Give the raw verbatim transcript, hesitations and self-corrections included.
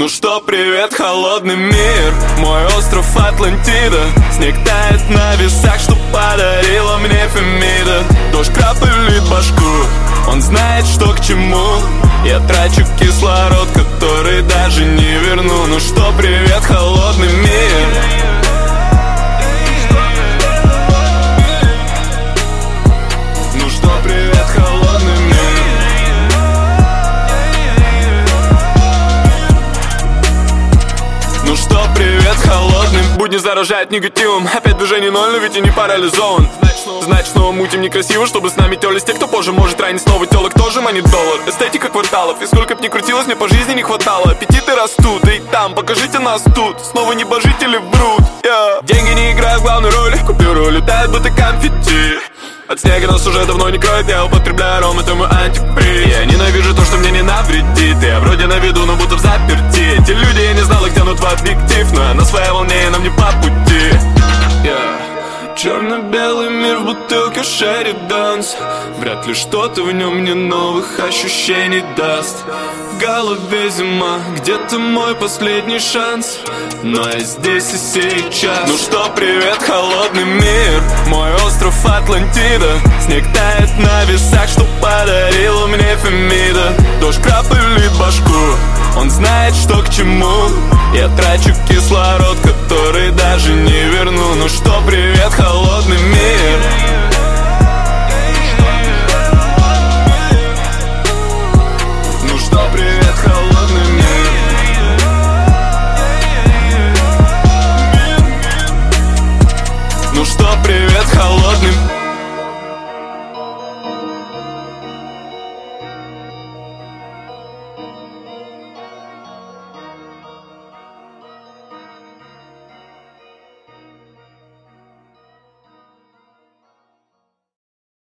Ну что, привет, холодный мир, мой остров Атлантида. Снег тает на весах, что подарила мне Фемида. Дождь крапает башку, он знает, что к чему. Я трачу кислород, который даже не верну. Ну что, привет, холодный мир. Ну что, привет, холодный мир. Ну что, привет, холодный. Будни заражает негативом. Опять движение ноль, но ведь и не парализован. Значит, снова мутим некрасиво, чтобы с нами тёлись те, кто позже может ранить снова. Тёлок тоже манит доллар. Эстетика кварталов. И сколько б ни крутилось, мне по жизни не хватало. Аппетиты растут, и там, покажите нас тут. Снова небожители врут, yeah. Деньги не играют главную роль. Купюры улетают, будто конфетти. От снега нас уже давно не кроет. Я употребляю ром, это мой антиприз. Я ненавижу то, что мне не навредит. Я вроде на виду, но будто в заперти. Эти люди, я не знал, их тянут в объектив. Но я на своей волне, и нам не по пути, yeah. Черно-белый мир в бутылке Шерри Данс. Вряд ли что-то в нем мне новых ощущений даст. В голове зима, где-то мой последний шанс. Но я здесь и сейчас. Ну что, привет, холодный мир, мой остров Атлантида. Снег тает на весах, что подарила мне Фемида. Дождь крапает башку, он знает, что к чему. Я трачу кислород, который даже не верну. Ну что, привет, холодный мир. Ну что, привет, холодный мир. Ну что, привет, холодный мир.